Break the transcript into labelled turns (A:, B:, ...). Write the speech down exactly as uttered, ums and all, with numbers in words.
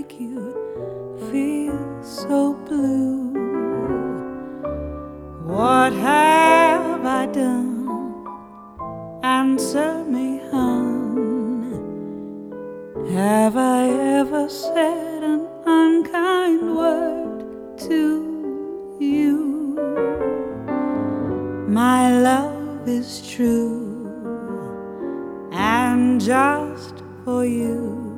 A: make you feel so blue? What have I done? Answer me, hon. Have I ever said an unkind word to you? My love is true and just for you.